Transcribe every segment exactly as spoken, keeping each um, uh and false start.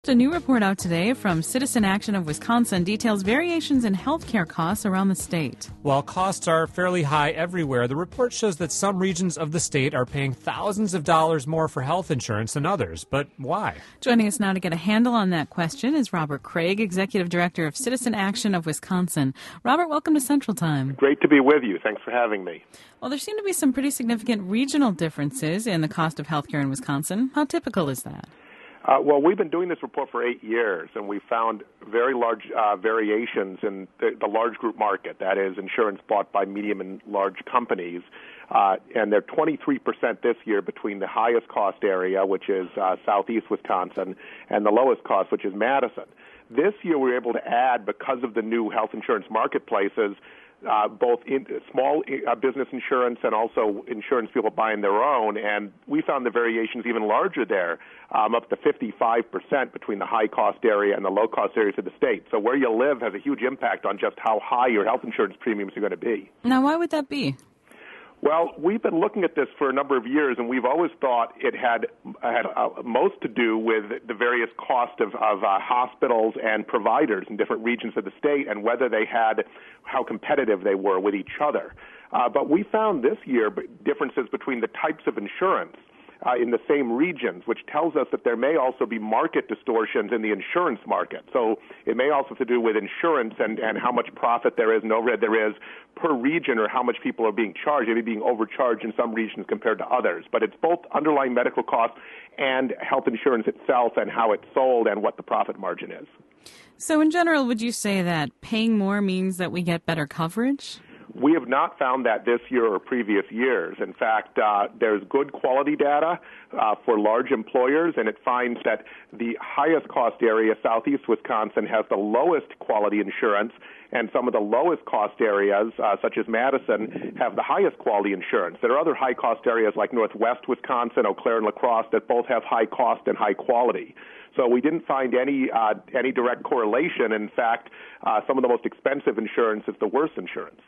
A new report out today from Citizen Action of Wisconsin details variations in healthcare costs around the state. While costs are fairly high everywhere, the report shows that some regions of the state are paying thousands of dollars more for health insurance than others. But why? Joining us now to get a handle on that question is Robert Craig, Executive Director of Citizen Action of Wisconsin. Robert, welcome to Central Time. Great to be with you. Thanks for having me. Well, there seem to be some pretty significant regional differences in the cost of healthcare in Wisconsin. How typical is that? Uh, well, we've been doing this report for eight years, and we found very large uh, variations in the, the large group market, that is, insurance bought by medium and large companies. Uh, and they're twenty-three percent this year between the highest cost area, which is uh, southeast Wisconsin, and the lowest cost, which is Madison. This year we were able to add, because of the new health insurance marketplaces, Uh, both in small uh, business insurance and also insurance people buying their own, and we found the variations even larger there, um, up to fifty-five percent between the high-cost area and the low-cost areas of the state. So where you live has a huge impact on just how high your health insurance premiums are going to be. Now, why would that be? Well, we've been looking at this for a number of years, and we've always thought it had had uh, most to do with the various costs of, of uh, hospitals and providers in different regions of the state and whether they had, how competitive they were with each other. Uh, but we found this year differences between the types of insurance Uh, in the same regions, which tells us that there may also be market distortions in the insurance market. So it may also have to do with insurance and, and how much profit there is and overhead there is per region, or how much people are being charged, maybe being overcharged in some regions compared to others. But it's both underlying medical costs and health insurance itself and how it's sold and what the profit margin is. So in general, would you say that paying more means that we get better coverage? We have not found that this year or previous years. In fact, uh, there's good quality data uh, for large employers, and it finds that the highest cost area, southeast Wisconsin, has the lowest quality insurance, and some of the lowest cost areas, uh, such as Madison, have the highest quality insurance. There are other high cost areas like northwest Wisconsin, Eau Claire, and La Crosse that both have high cost and high quality. So we didn't find any uh, any direct correlation. In fact, uh, some of the most expensive insurance is the worst insurance.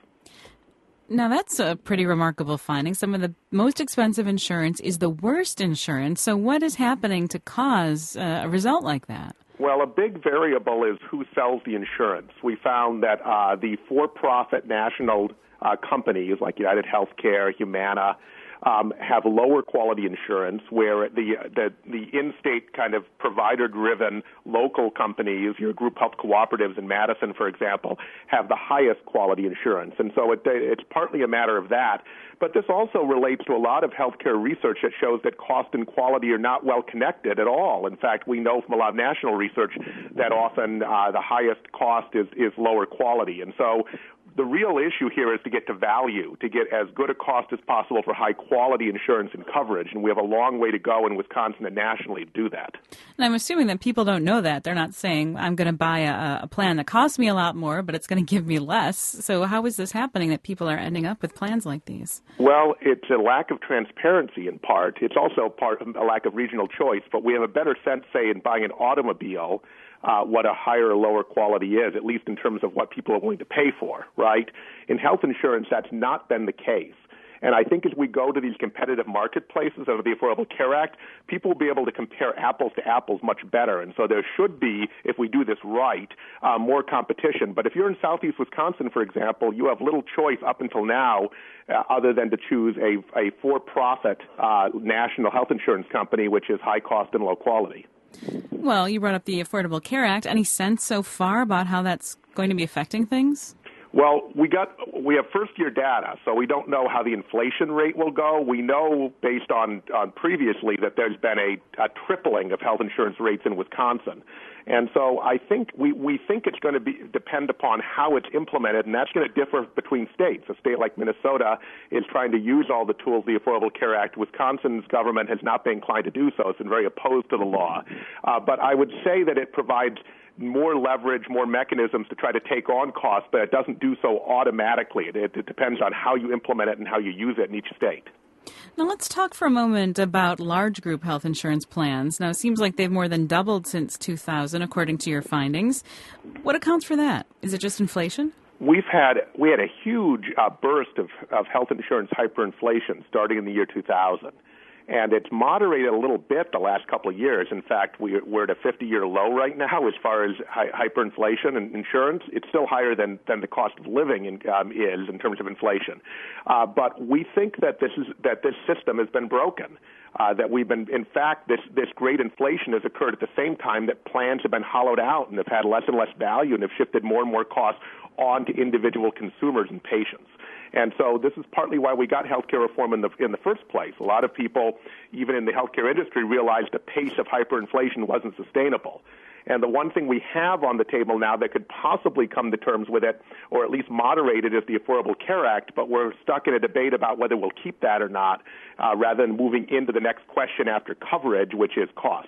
Now, that's a pretty remarkable finding. Some of the most expensive insurance is the worst insurance. So what is happening to cause uh, a result like that? Well, a big variable is who sells the insurance. We found that uh, the for-profit national uh, companies like United Healthcare, Humana, Um, have lower quality insurance, where the the, the in-state kind of provider-driven local companies, your group health cooperatives in Madison, for example, have the highest quality insurance. And so it, it's partly a matter of that. But this also relates to a lot of healthcare research that shows that cost and quality are not well connected at all. In fact, we know from a lot of national research that often uh, the highest cost is, is lower quality. And so the real issue here is to get to value, to get as good a cost as possible for high-quality insurance and coverage, and we have a long way to go in Wisconsin and nationally to do that. And I'm assuming that people don't know that. They're not saying, I'm going to buy a, a plan that costs me a lot more, but it's going to give me less. So how is this happening that people are ending up with plans like these? Well, it's a lack of transparency in part. It's also part of a lack of regional choice, but we have a better sense, say, in buying an automobile, Uh, what a higher or lower quality is, at least in terms of what people are willing to pay for, right? In health insurance, that's not been the case. And I think as we go to these competitive marketplaces of the Affordable Care Act, people will be able to compare apples to apples much better. And so there should be, if we do this right, uh, more competition. But if you're in southeast Wisconsin, for example, you have little choice up until now uh, other than to choose a, a for-profit uh, national health insurance company, which is high cost and low quality. Well, you brought up the Affordable Care Act. Any sense so far about how that's going to be affecting things? Well, we got we have first-year data, so we don't know how the inflation rate will go. We know, based on, on previously, that there's been a, a tripling of health insurance rates in Wisconsin. And so I think we, we think it's going to be depend upon how it's implemented, and that's going to differ between states. A state like Minnesota is trying to use all the tools of the Affordable Care Act. Wisconsin's government has not been inclined to do so. It's been very opposed to the law. Uh, but I would say that it provides more leverage, more mechanisms to try to take on costs, but it doesn't do so automatically. It, it depends on how you implement it and how you use it in each state. Now let's talk for a moment about large group health insurance plans. Now it seems like they've more than doubled since two thousand, according to your findings. What accounts for that? Is it just inflation? We've had we had a huge uh, burst of, of health insurance hyperinflation starting in the year two thousand. And it's moderated a little bit the last couple of years. In fact, we, we're at a fifty-year low right now as far as hi- hyperinflation and insurance. It's still higher than, than the cost of living in, um, is in terms of inflation. Uh, but we think that this is that this system has been broken. Uh, that we've been, in fact, this, this great inflation has occurred at the same time that plans have been hollowed out and have had less and less value and have shifted more and more costs onto individual consumers and patients. And so this is partly why we got healthcare reform in the in the first place. A lot of people, even in the healthcare industry, realized the pace of hyperinflation wasn't sustainable. And the one thing we have on the table now that could possibly come to terms with it, or at least moderate it, is the Affordable Care Act, but we're stuck in a debate about whether we'll keep that or not, uh, rather than moving into the next question after coverage, which is cost.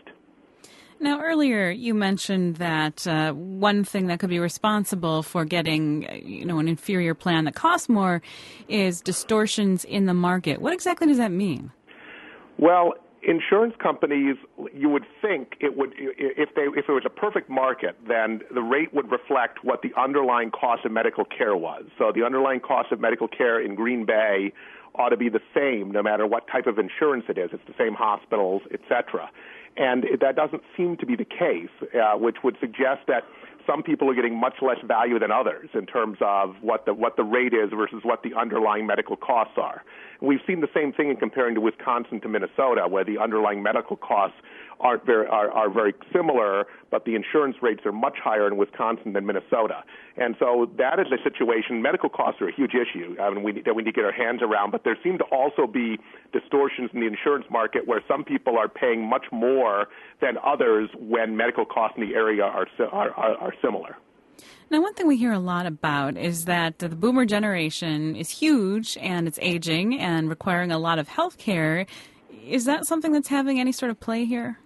Now, earlier you mentioned that uh, one thing that could be responsible for getting, you know, an inferior plan that costs more is distortions in the market. What exactly does that mean? Well, insurance companies, you would think it would, if they, if it was a perfect market, then the rate would reflect what the underlying cost of medical care was. So the underlying cost of medical care in Green Bay ought to be the same no matter what type of insurance it is. It's the same hospitals, et cetera. And that doesn't seem to be the case, uh, which would suggest that some people are getting much less value than others in terms of what the what the rate is versus what the underlying medical costs are. And we've seen the same thing in comparing to Wisconsin to Minnesota, where the underlying medical costs aren't very, are, are very similar, but the insurance rates are much higher in Wisconsin than Minnesota. And so that is a situation. Medical costs are a huge issue I mean, we, that we need to get our hands around, but there seem to also be distortions in the insurance market where some people are paying much more than others when medical costs in the area are, are, are, are similar. Now, one thing we hear a lot about is that the boomer generation is huge and it's aging and requiring a lot of health care. Is that something that's having any sort of play here?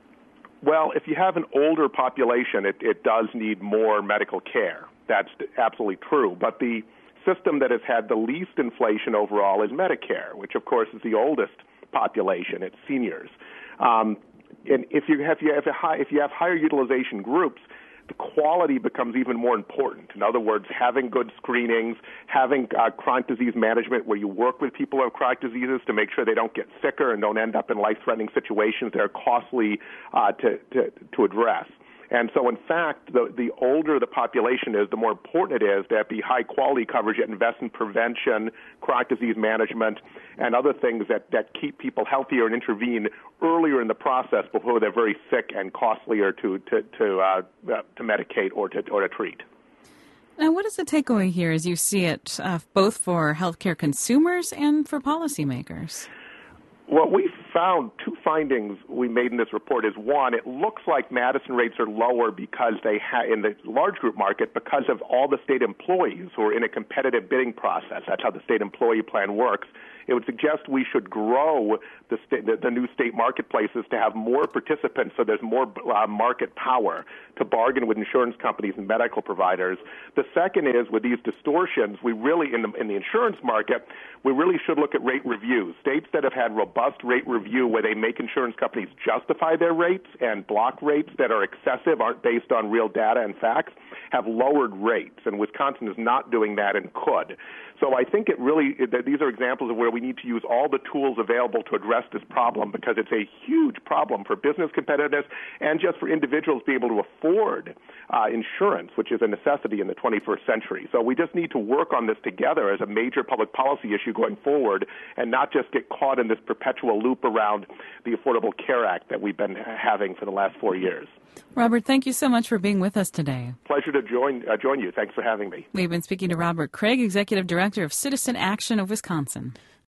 Well, if you have an older population, it, it does need more medical care. That's absolutely true. But the system that has had the least inflation overall is Medicare, which, of course, is the oldest population. It's seniors. Um, and if you have, if you have, a high, if you have higher utilization groups, the quality becomes even more important. In other words, having good screenings, having uh, chronic disease management where you work with people who have chronic diseases to make sure they don't get sicker and don't end up in life-threatening situations that are costly uh, to, to, to address. And so, in fact, the, the older the population is, the more important it is that be high-quality coverage that invests in prevention, chronic disease management, and other things that, that keep people healthier and intervene earlier in the process before they're very sick and costlier to to to, uh, to medicate or to or to treat. Now, what is the takeaway here as you see it, uh, both for healthcare consumers and for policymakers? What we found, two findings we made in this report is, one, it looks like Madison rates are lower because they ha- in the large group market because of all the state employees who are in a competitive bidding process. That's how the state employee plan works. It would suggest we should grow the, sta- the, the new state marketplaces to have more participants so there's more uh, market power to bargain with insurance companies and medical providers. The second is, with these distortions, we really, in the, in the insurance market, we really should look at rate reviews. States that have had robust rate review where they make insurance companies justify their rates and block rates that are excessive, aren't based on real data and facts, have lowered rates. And Wisconsin is not doing that and could. So I think it really, that these are examples of where we need to use all the tools available to address this problem because it's a huge problem for business competitiveness and just for individuals being able to afford uh, insurance, which is a necessity in the twenty-first century. So we just need to work on this together as a major public policy issue going forward and not just get caught in this perpetual loop around the Affordable Care Act that we've been having for the last four years. Robert, thank you so much for being with us today. Pleasure to join uh, join you. Thanks for having me. We've been speaking to Robert Craig, Executive Director of Citizen Action of Wisconsin.